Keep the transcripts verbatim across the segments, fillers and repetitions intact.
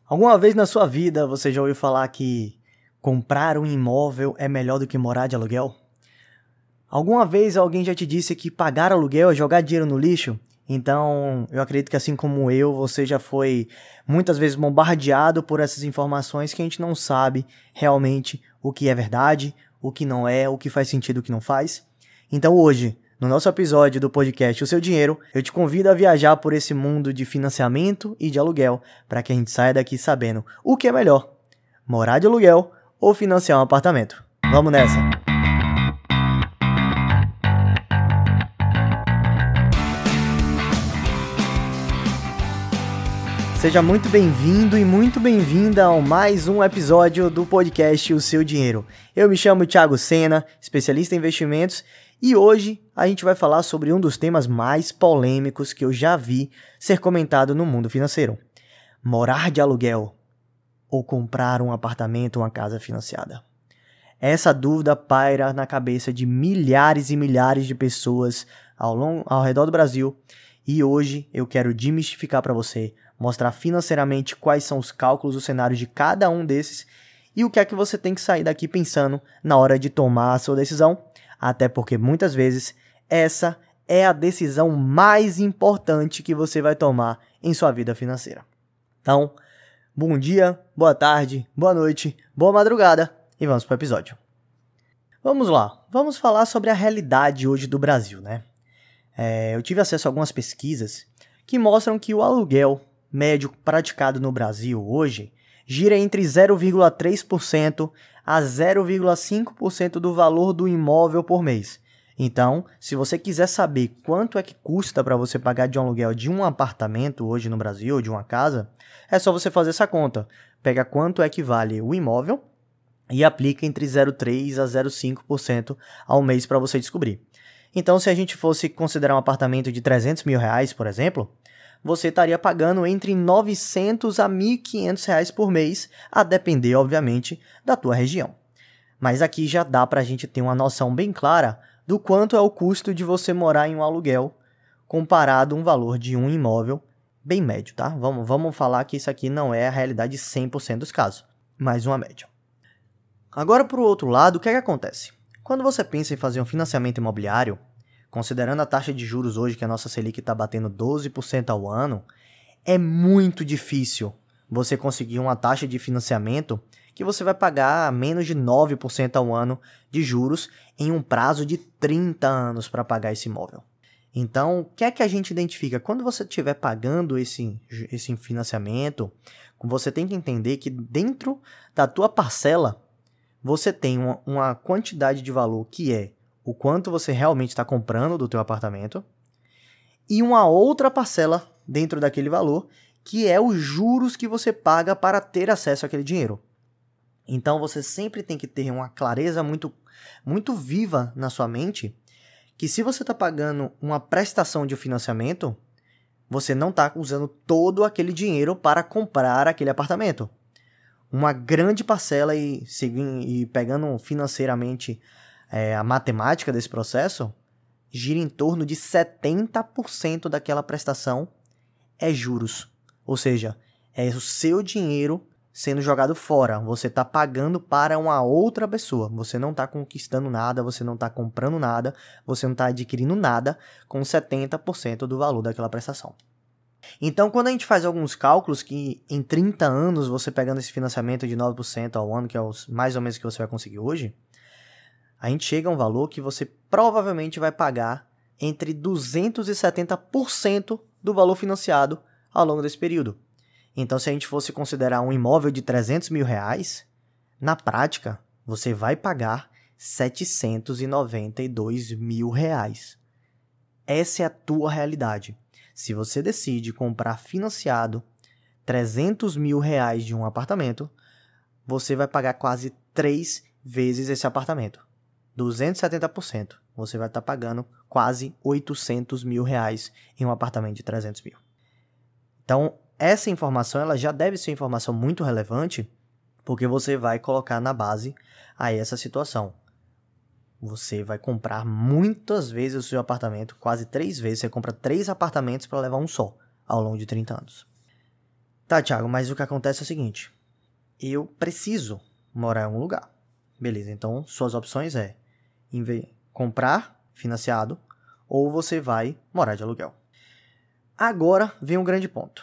Alguma vez na sua vida você já ouviu falar que comprar um imóvel é melhor do que morar de aluguel? Alguma vez alguém já te disse que pagar aluguel é jogar dinheiro no lixo? Então, eu acredito que assim como eu, você já foi muitas vezes bombardeado por essas informações que a gente não sabe realmente o que é verdade, o que não é, o que faz sentido, o que não faz. Então hoje, no nosso episódio do podcast O Seu Dinheiro, eu te convido a viajar por esse mundo de financiamento e de aluguel, para que a gente saia daqui sabendo o que é melhor, morar de aluguel ou financiar um apartamento. Vamos nessa! Seja muito bem-vindo e muito bem-vinda a mais um episódio do podcast O Seu Dinheiro. Eu me chamo Thiago Sena, especialista em investimentos, e hoje a gente vai falar sobre um dos temas mais polêmicos que eu já vi ser comentado no mundo financeiro: morar de aluguel ou comprar um apartamento ou uma casa financiada. Essa dúvida paira na cabeça de milhares e milhares de pessoas ao, long, ao redor do Brasil, e hoje eu quero desmistificar para você, mostrar financeiramente quais são os cálculos, os cenários de cada um desses e o que é que você tem que sair daqui pensando na hora de tomar a sua decisão, até porque muitas vezes essa é a decisão mais importante que você vai tomar em sua vida financeira. Então, bom dia, boa tarde, boa noite, boa madrugada e vamos para o episódio. Vamos lá, vamos falar sobre a realidade hoje do Brasil, né? É, eu tive acesso a algumas pesquisas que mostram que o aluguel médio praticado no Brasil hoje gira entre zero vírgula três por cento a zero vírgula cinco por cento do valor do imóvel por mês. Então, se você quiser saber quanto é que custa para você pagar de um aluguel de um apartamento hoje no Brasil, ou de uma casa, é só você fazer essa conta. Pega quanto é que vale o imóvel e aplica entre zero vírgula três por cento a zero vírgula cinco por cento ao mês para você descobrir. Então, se a gente fosse considerar um apartamento de trezentos mil reais, por exemplo, você estaria pagando entre novecentos a mil e quinhentos reais por mês, a depender, obviamente, da tua região. Mas aqui já dá para a gente ter uma noção bem clara do quanto é o custo de você morar em um aluguel comparado a um valor de um imóvel bem médio, tá? Vamos, vamos falar que isso aqui não é a realidade de cem por cento dos casos, mas uma média. Agora, por outro lado, o que é que acontece? Quando você pensa em fazer um financiamento imobiliário, considerando a taxa de juros hoje, que a nossa Selic está batendo doze por cento ao ano, é muito difícil você conseguir uma taxa de financiamento que você vai pagar menos de nove por cento ao ano de juros em um prazo de trinta anos para pagar esse imóvel. Então, o que é que a gente identifica? Quando você estiver pagando esse, esse financiamento, você tem que entender que dentro da tua parcela, você tem uma, uma quantidade de valor que é o quanto você realmente está comprando do teu apartamento e uma outra parcela dentro daquele valor que é os juros que você paga para ter acesso àquele dinheiro. Então você sempre tem que ter uma clareza muito, muito viva na sua mente que se você está pagando uma prestação de financiamento, você não está usando todo aquele dinheiro para comprar aquele apartamento. Uma grande parcela e, e pegando financeiramente é, a matemática desse processo, gira em torno de setenta por cento daquela prestação é juros. Ou seja, é o seu dinheiro sendo jogado fora. Você está pagando para uma outra pessoa. Você não está conquistando nada, você não está comprando nada, você não está adquirindo nada com setenta por cento do valor daquela prestação. Então, quando a gente faz alguns cálculos que em trinta anos, você pegando esse financiamento de nove por cento ao ano, que é os, mais ou menos o que você vai conseguir hoje, a gente chega a um valor que você provavelmente vai pagar entre duzentos e setenta por cento do valor financiado ao longo desse período. Então, se a gente fosse considerar um imóvel de trezentos mil reais, na prática, você vai pagar setecentos e noventa e dois mil reais. Essa é a tua realidade. Se você decide comprar financiado trezentos mil reais de um apartamento, você vai pagar quase três vezes esse apartamento. duzentos e setenta por cento. Você vai estar pagando quase oitocentos mil reais em um apartamento de trezentos mil. Então, essa informação ela já deve ser uma informação muito relevante, porque você vai colocar na base a essa situação. Você vai comprar muitas vezes o seu apartamento, quase três vezes. Você compra três apartamentos para levar um só, ao longo de trinta anos. Tá, Thiago, mas o que acontece é o seguinte. Eu preciso morar em algum lugar. Beleza, então suas opções é comprar financiado ou você vai morar de aluguel. Agora vem um grande ponto.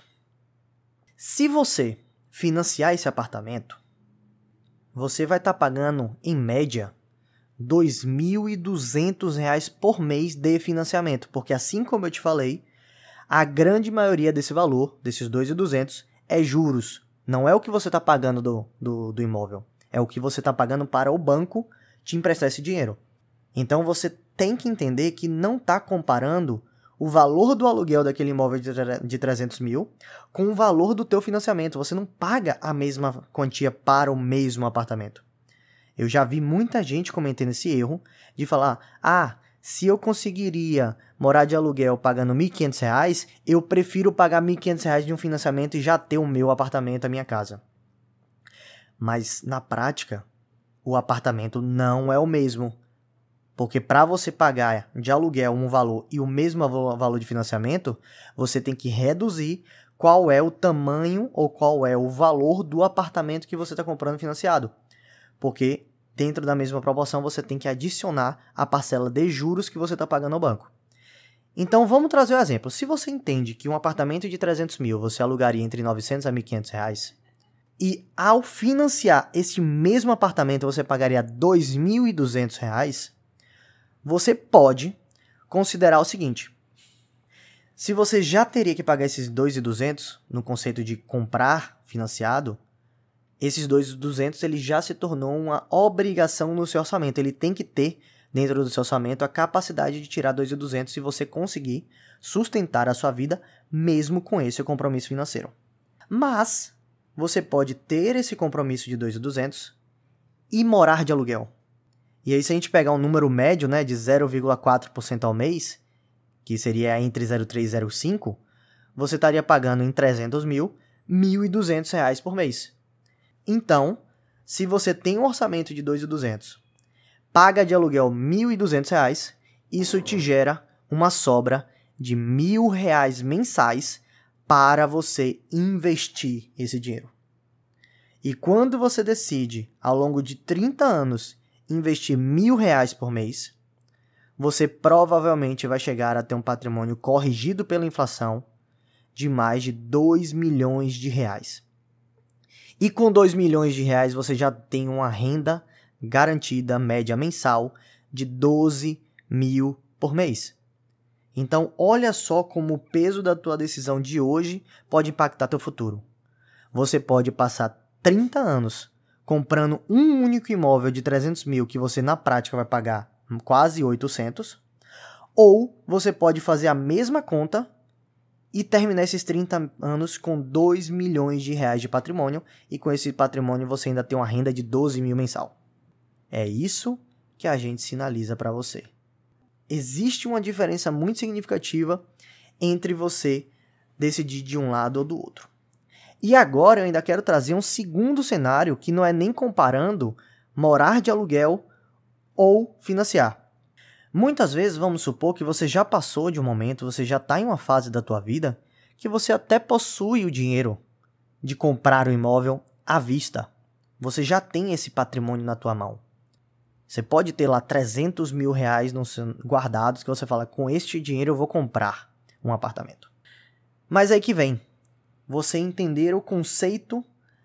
Se você financiar esse apartamento, você vai estar pagando, em média, dois mil e duzentos reais por mês de financiamento. Porque assim como eu te falei, a grande maioria desse valor, desses dois mil e duzentos, é juros. Não é o que você está pagando do, do, do imóvel. É o que você está pagando para o banco te emprestar esse dinheiro. Então você tem que entender que não está comparando o valor do aluguel daquele imóvel de trezentos mil com o valor do teu financiamento. Você não paga a mesma quantia para o mesmo apartamento. Eu já vi muita gente cometendo esse erro de falar, ah, se eu conseguiria morar de aluguel pagando mil e quinhentos reais, eu prefiro pagar mil e quinhentos reais de um financiamento e já ter o meu apartamento, a minha casa. Mas, na prática, o apartamento não é o mesmo. Porque para você pagar de aluguel um valor e o mesmo valor de financiamento, você tem que reduzir qual é o tamanho ou qual é o valor do apartamento que você está comprando financiado. Porque dentro da mesma proporção você tem que adicionar a parcela de juros que você está pagando ao banco. Então vamos trazer um exemplo. Se você entende que um apartamento de trezentos mil você alugaria entre novecentos a mil e quinhentos reais, e ao financiar esse mesmo apartamento você pagaria dois mil e duzentos reais, você pode considerar o seguinte. Se você já teria que pagar esses dois mil e duzentos no conceito de comprar financiado, esses dois mil e duzentos ele já se tornou uma obrigação no seu orçamento. Ele tem que ter dentro do seu orçamento a capacidade de tirar dois mil e duzentos se você conseguir sustentar a sua vida mesmo com esse compromisso financeiro. Mas você pode ter esse compromisso de dois mil e duzentos e morar de aluguel. E aí se a gente pegar um número médio, né, de zero vírgula quatro por cento ao mês, que seria entre zero vírgula três e zero vírgula cinco, você estaria pagando em trezentos mil, mil e duzentos reais por mês. Então, se você tem um orçamento de dois mil e duzentos, paga de aluguel mil e duzentos reais, isso te gera uma sobra de mil reais mensais para você investir esse dinheiro. E quando você decide, ao longo de trinta anos, investir mil reais por mês, você provavelmente vai chegar a ter um patrimônio corrigido pela inflação de mais de dois milhões de reais. E com dois milhões de reais você já tem uma renda garantida média mensal de doze mil por mês. Então olha só como o peso da tua decisão de hoje pode impactar teu futuro. Você pode passar trinta anos comprando um único imóvel de trezentos mil que você na prática vai pagar quase oitocentos, ou você pode fazer a mesma conta e terminar esses trinta anos com dois milhões de reais de patrimônio, e com esse patrimônio você ainda tem uma renda de doze mil mensal. É isso que a gente sinaliza para você. Existe uma diferença muito significativa entre você decidir de um lado ou do outro. E agora eu ainda quero trazer um segundo cenário que não é nem comparando morar de aluguel ou financiar. Muitas vezes vamos supor que você já passou de um momento, você já está em uma fase da tua vida que você até possui o dinheiro de comprar o imóvel à vista. Você já tem esse patrimônio na tua mão. Você pode ter lá trezentos mil reais guardados que você fala, com este dinheiro eu vou comprar um apartamento. Mas aí que vem. Você entender o conceito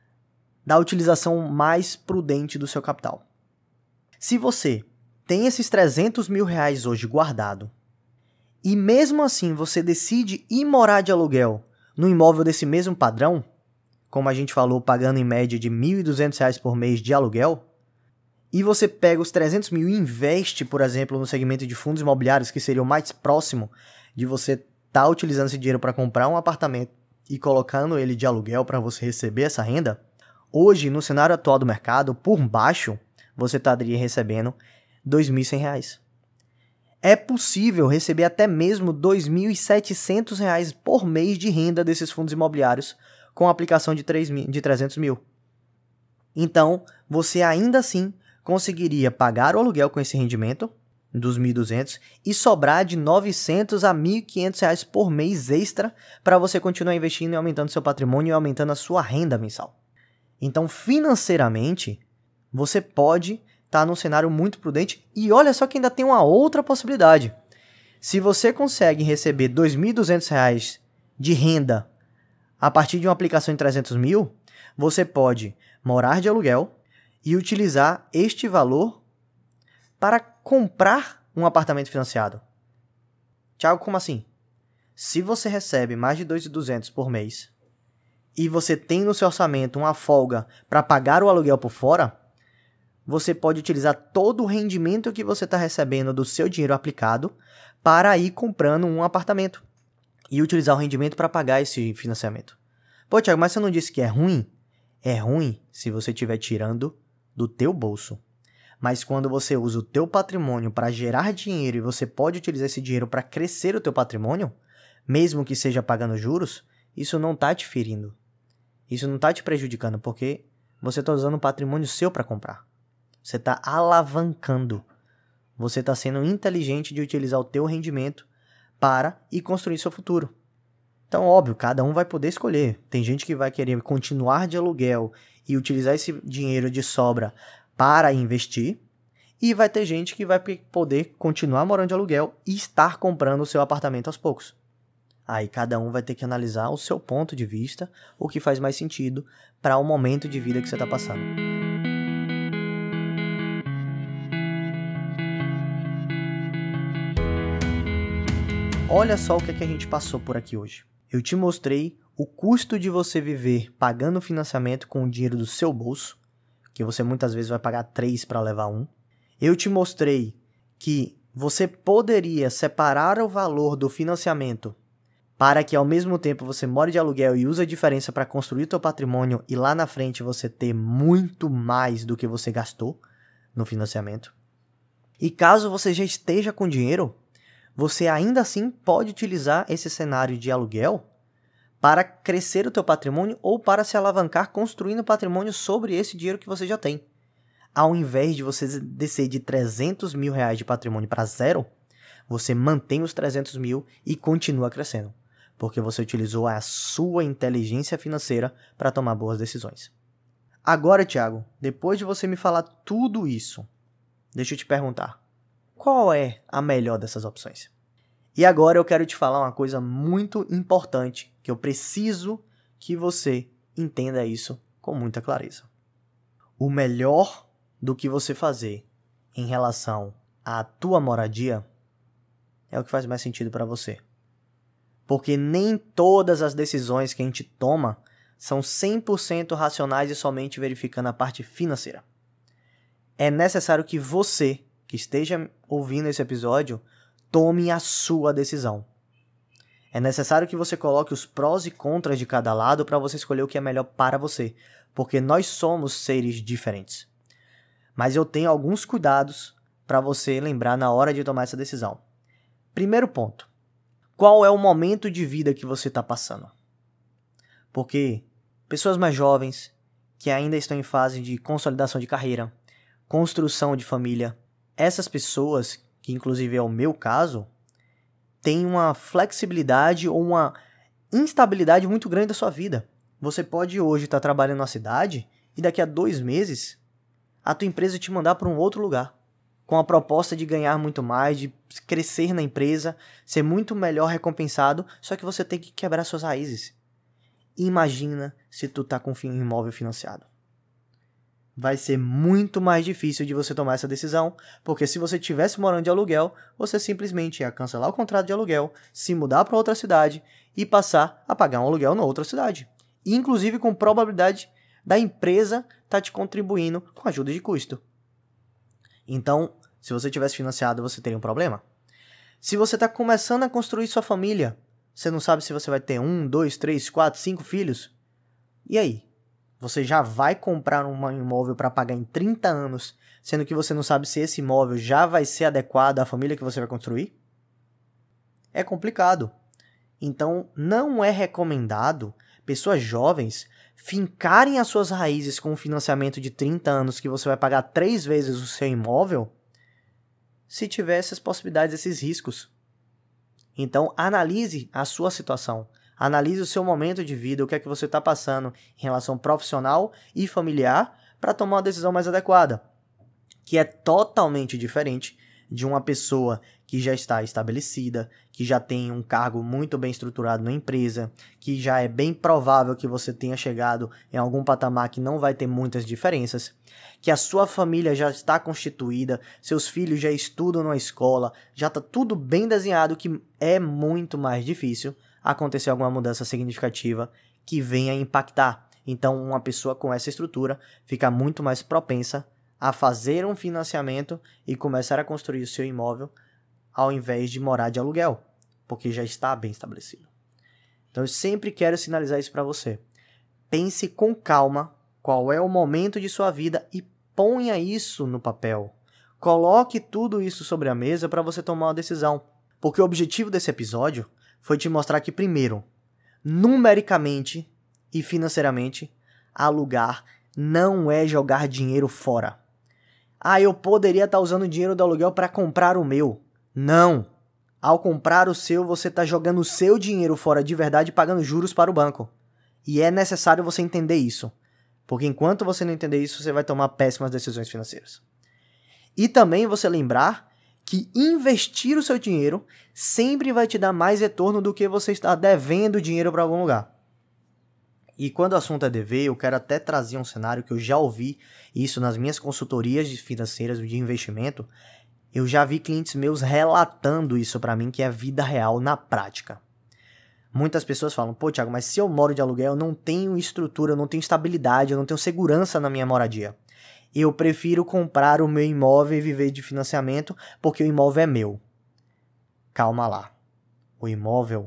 da utilização mais prudente do seu capital. Se você tem esses trezentos mil reais hoje guardado e mesmo assim você decide ir morar de aluguel no imóvel desse mesmo padrão, como a gente falou, pagando em média de mil e duzentos reais por mês de aluguel, e você pega os trezentos mil e investe, por exemplo, no segmento de fundos imobiliários, que seria o mais próximo de você estar tá utilizando esse dinheiro para comprar um apartamento e colocando ele de aluguel para você receber essa renda, hoje, no cenário atual do mercado, por baixo, você estaria recebendo dois mil e cem reais. É possível receber até mesmo dois mil e setecentos reais por mês de renda desses fundos imobiliários com a aplicação de trezentos mil. Então, você ainda assim conseguiria pagar o aluguel com esse rendimento dos mil e duzentos e sobrar de novecentos a mil e quinhentos reais por mês extra para você continuar investindo e aumentando seu patrimônio e aumentando a sua renda mensal. Então, financeiramente, você pode estar num cenário muito prudente e olha só que ainda tem uma outra possibilidade. Se você consegue receber dois mil e duzentos reais de renda a partir de uma aplicação de trezentos mil, você pode morar de aluguel e utilizar este valor para comprar um apartamento financiado. Thiago, como assim? Se você recebe mais de dois mil e duzentos por mês e você tem no seu orçamento uma folga para pagar o aluguel por fora, você pode utilizar todo o rendimento que você está recebendo do seu dinheiro aplicado para ir comprando um apartamento e utilizar o rendimento para pagar esse financiamento. Pô, Thiago, mas você não disse que é ruim? É ruim se você estiver tirando do teu bolso. Mas quando você usa o teu patrimônio para gerar dinheiro e você pode utilizar esse dinheiro para crescer o teu patrimônio, mesmo que seja pagando juros, isso não está te ferindo. Isso não está te prejudicando, porque você está usando o patrimônio seu para comprar. Você está alavancando. Você está sendo inteligente de utilizar o teu rendimento para ir construir seu futuro. Então, óbvio, cada um vai poder escolher. Tem gente que vai querer continuar de aluguel e utilizar esse dinheiro de sobra para investir, e vai ter gente que vai poder continuar morando de aluguel e estar comprando o seu apartamento aos poucos. Aí cada um vai ter que analisar o seu ponto de vista, o que faz mais sentido para o momento de vida que você está passando. Olha só o que, é que a gente passou por aqui hoje. Eu te mostrei o custo de você viver pagando financiamento com o dinheiro do seu bolso, que você muitas vezes vai pagar três para levar um. Eu te mostrei que você poderia separar o valor do financiamento para que ao mesmo tempo você more de aluguel e use a diferença para construir o teu patrimônio e lá na frente você ter muito mais do que você gastou no financiamento. E caso você já esteja com dinheiro, você ainda assim pode utilizar esse cenário de aluguel para crescer o teu patrimônio ou para se alavancar construindo patrimônio sobre esse dinheiro que você já tem. Ao invés de você descer de trezentos mil reais de patrimônio para zero, você mantém os trezentos mil e continua crescendo, porque você utilizou a sua inteligência financeira para tomar boas decisões. Agora, Thiago, depois de você me falar tudo isso, deixa eu te perguntar, qual é a melhor dessas opções? E agora eu quero te falar uma coisa muito importante, que eu preciso que você entenda isso com muita clareza. O melhor do que você fazer em relação à tua moradia é o que faz mais sentido para você. Porque nem todas as decisões que a gente toma são cem por cento racionais e somente verificando a parte financeira. É necessário que você, que esteja ouvindo esse episódio, tome a sua decisão. É necessário que você coloque os prós e contras de cada lado para você escolher o que é melhor para você, porque nós somos seres diferentes. Mas eu tenho alguns cuidados para você lembrar na hora de tomar essa decisão. Primeiro ponto, qual é o momento de vida que você está passando? Porque pessoas mais jovens, que ainda estão em fase de consolidação de carreira, construção de família, essas pessoas, que inclusive é o meu caso, tem uma flexibilidade ou uma instabilidade muito grande da sua vida. Você pode hoje estar trabalhando na cidade e daqui a dois meses a tua empresa te mandar para um outro lugar, com a proposta de ganhar muito mais, de crescer na empresa, ser muito melhor recompensado, só que você tem que quebrar suas raízes. Imagina se tu tá com um imóvel financiado. Vai ser muito mais difícil de você tomar essa decisão, porque se você estivesse morando de aluguel, você simplesmente ia cancelar o contrato de aluguel, se mudar para outra cidade e passar a pagar um aluguel na outra cidade. Inclusive com probabilidade da empresa estar tá te contribuindo com ajuda de custo. Então, se você tivesse financiado, você teria um problema. Se você está começando a construir sua família, você não sabe se você vai ter um, dois, três, quatro, cinco filhos. E aí? Você já vai comprar um imóvel para pagar em trinta anos, sendo que você não sabe se esse imóvel já vai ser adequado à família que você vai construir? É complicado. Então, não é recomendado pessoas jovens fincarem as suas raízes com um financiamento de trinta anos que você vai pagar três vezes o seu imóvel, se tiver essas possibilidades, esses riscos. Então, analise a sua situação. Analise o seu momento de vida, o que é que você está passando em relação profissional e familiar para tomar uma decisão mais adequada, que é totalmente diferente de uma pessoa que já está estabelecida, que já tem um cargo muito bem estruturado na empresa, que já é bem provável que você tenha chegado em algum patamar que não vai ter muitas diferenças, que a sua família já está constituída, seus filhos já estudam na escola, já está tudo bem desenhado, que é muito mais difícil acontecer alguma mudança significativa que venha impactar. Então, uma pessoa com essa estrutura fica muito mais propensa a fazer um financiamento e começar a construir o seu imóvel ao invés de morar de aluguel, porque já está bem estabelecido. Então eu sempre quero sinalizar isso para você. Pense com calma qual é o momento de sua vida e ponha isso no papel. Coloque tudo isso sobre a mesa para você tomar uma decisão, porque o objetivo desse episódio foi te mostrar que, primeiro, numericamente e financeiramente, alugar não é jogar dinheiro fora. Ah, eu poderia estar usando o dinheiro do aluguel para comprar o meu. Não. Ao comprar o seu, você está jogando o seu dinheiro fora de verdade e pagando juros para o banco. E é necessário você entender isso. Porque enquanto você não entender isso, você vai tomar péssimas decisões financeiras. E também você lembrar que investir o seu dinheiro sempre vai te dar mais retorno do que você estar devendo dinheiro para algum lugar. E quando o assunto é dever, eu quero até trazer um cenário que eu já ouvi isso nas minhas consultorias financeiras de investimento. Eu já vi clientes meus relatando isso para mim, que é vida real na prática. Muitas pessoas falam, pô, Thiago, mas se eu moro de aluguel, eu não tenho estrutura, eu não tenho estabilidade, eu não tenho segurança na minha moradia. Eu prefiro comprar o meu imóvel e viver de financiamento porque o imóvel é meu. Calma lá. O imóvel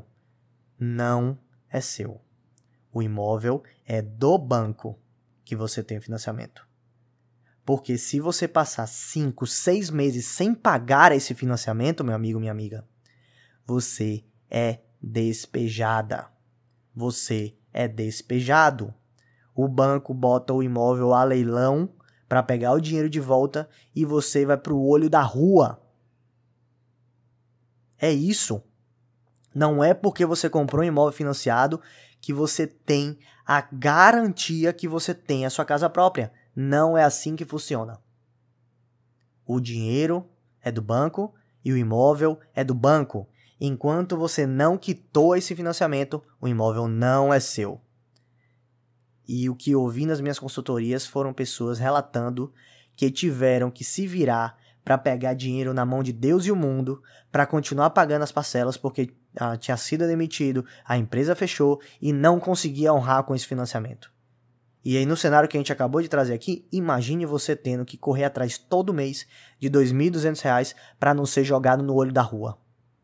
não é seu. O imóvel é do banco que você tem financiamento. Porque se você passar cinco, seis meses sem pagar esse financiamento, meu amigo, minha amiga, você é despejada. Você é despejado. O banco bota o imóvel a leilão para pegar o dinheiro de volta e você vai para o olho da rua. É isso. Não é porque você comprou um imóvel financiado que você tem a garantia que você tem a sua casa própria. Não é assim que funciona. O dinheiro é do banco e o imóvel é do banco. Enquanto você não quitou esse financiamento, o imóvel não é seu. E o que eu ouvi nas minhas consultorias foram pessoas relatando que tiveram que se virar para pegar dinheiro na mão de Deus e o mundo para continuar pagando as parcelas porque ah, tinha sido demitido, a empresa fechou e não conseguia honrar com esse financiamento. E aí no cenário que a gente acabou de trazer aqui, imagine você tendo que correr atrás todo mês de dois mil e duzentos reais para não ser jogado no olho da rua.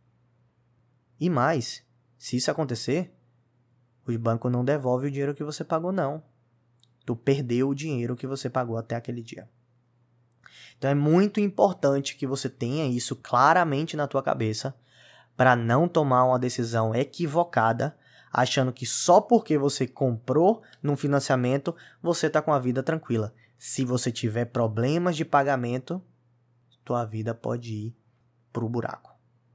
E mais, se isso acontecer, o banco não devolve o dinheiro que você pagou não. Tu perdeu o dinheiro que você pagou até aquele dia. Então é muito importante que você tenha isso claramente na tua cabeça para não tomar uma decisão equivocada, achando que só porque você comprou num financiamento, você está com a vida tranquila. Se você tiver problemas de pagamento, tua vida pode ir pro buraco.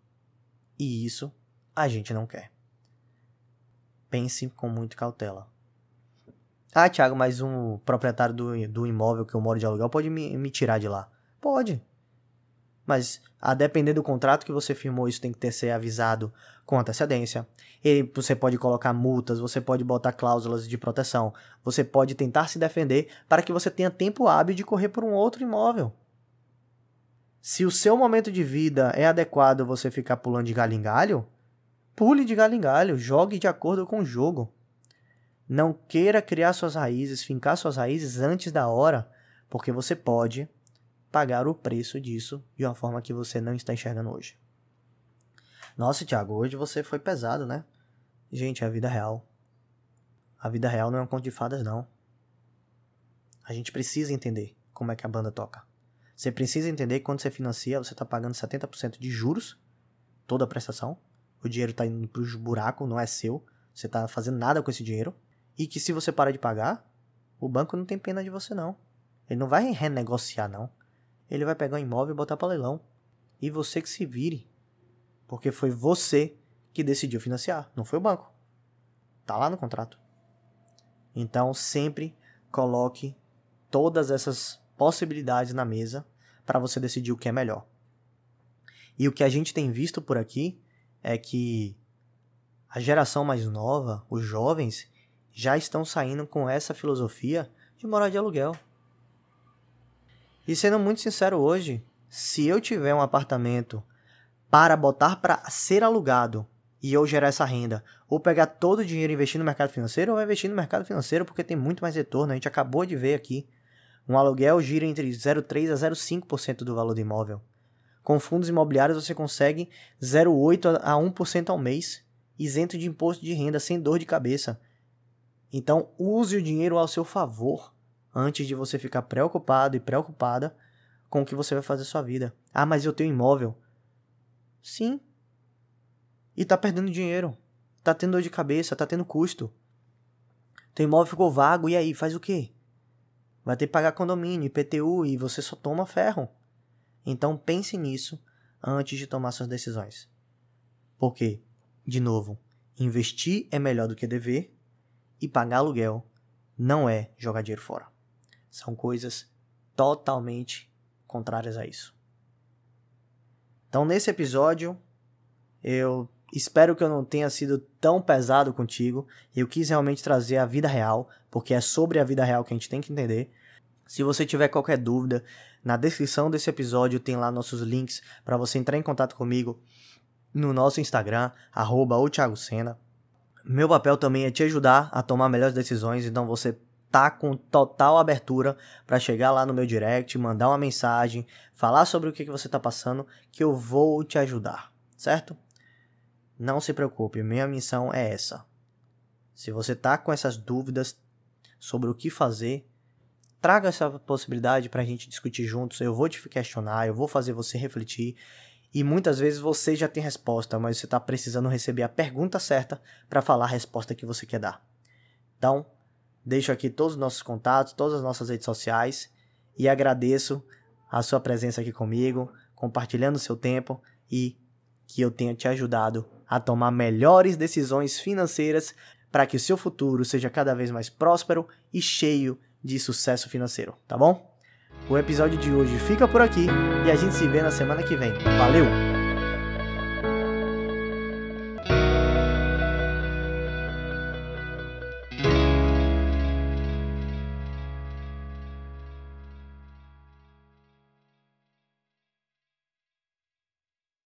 E isso a gente não quer. Pense com muita cautela. Ah, Thiago, mas um proprietário do, do imóvel que eu moro de aluguel pode me, me tirar de lá. Pode. Mas, a depender do contrato que você firmou, isso tem que ter ser avisado com antecedência. E você pode colocar multas, você pode botar cláusulas de proteção. Você pode tentar se defender para que você tenha tempo hábil de correr por um outro imóvel. Se o seu momento de vida é adequado você ficar pulando de galho em galho, pule de galho em galho, jogue de acordo com o jogo. Não queira criar suas raízes, fincar suas raízes antes da hora, porque você pode pagar o preço disso de uma forma que você não está enxergando hoje. Nossa, Thiago, hoje você foi pesado, né? Gente, é a vida real. A vida real não é um conto de fadas, não. A gente precisa entender como é que a banda toca. Você precisa entender que quando você financia, você está pagando setenta por cento de juros, toda a prestação. O dinheiro está indo para o buraco, não é seu. Você está fazendo nada com esse dinheiro. E que se você parar de pagar, o banco não tem pena de você, não. Ele não vai renegociar, não. Ele vai pegar o imóvel e botar para leilão. e você que se vire. Porque foi você que decidiu financiar, não foi o banco. Tá lá no contrato. Então, sempre coloque todas essas possibilidades na mesa para você decidir o que é melhor. E o que a gente tem visto por aqui é que a geração mais nova, os jovens, já estão saindo com essa filosofia de morar de aluguel. E sendo muito sincero hoje, se eu tiver um apartamento para botar para ser alugado e eu gerar essa renda, ou pegar todo o dinheiro e investir no mercado financeiro, ou investir no mercado financeiro porque tem muito mais retorno. A gente acabou de ver aqui. Um aluguel gira entre zero vírgula três por cento a zero vírgula cinco por cento do valor do imóvel. Com fundos imobiliários você consegue zero vírgula oito por cento a um por cento ao mês, isento de imposto de renda, sem dor de cabeça. Então use o dinheiro ao seu favor, antes de você ficar preocupado e preocupada com o que você vai fazer na sua vida. Ah, mas eu tenho imóvel. Sim. E tá perdendo dinheiro. Tá tendo dor de cabeça, tá tendo custo. Teu imóvel ficou vago, e aí, faz o quê? Vai ter que pagar condomínio, I P T U, e você só toma ferro. Então pense nisso antes de tomar suas decisões. Porque, de novo, investir é melhor do que dever, e pagar aluguel não é jogar dinheiro fora. São coisas totalmente contrárias a isso. Então, nesse episódio, eu espero que eu não tenha sido tão pesado contigo. Eu quis realmente trazer a vida real, porque é sobre a vida real que a gente tem que entender. Se você tiver qualquer dúvida, na descrição desse episódio tem lá nossos links para você entrar em contato comigo no nosso Instagram, arroba o Thiago Sena. Meu papel também é te ajudar a tomar melhores decisões, então você tá com total abertura para chegar lá no meu direct, mandar uma mensagem, falar sobre o que, que você tá passando, que eu vou te ajudar, certo? Não se preocupe, minha missão é essa. Se você tá com essas dúvidas sobre o que fazer, traga essa possibilidade pra gente discutir juntos, eu vou te questionar, eu vou fazer você refletir, e muitas vezes você já tem resposta, mas você tá precisando receber a pergunta certa para falar a resposta que você quer dar. Então, deixo aqui todos os nossos contatos, todas as nossas redes sociais, e agradeço a sua presença aqui comigo, compartilhando o seu tempo, e que eu tenha te ajudado a tomar melhores decisões financeiras para que o seu futuro seja cada vez mais próspero e cheio de sucesso financeiro, tá bom? O episódio de hoje fica por aqui e a gente se vê na semana que vem. Valeu!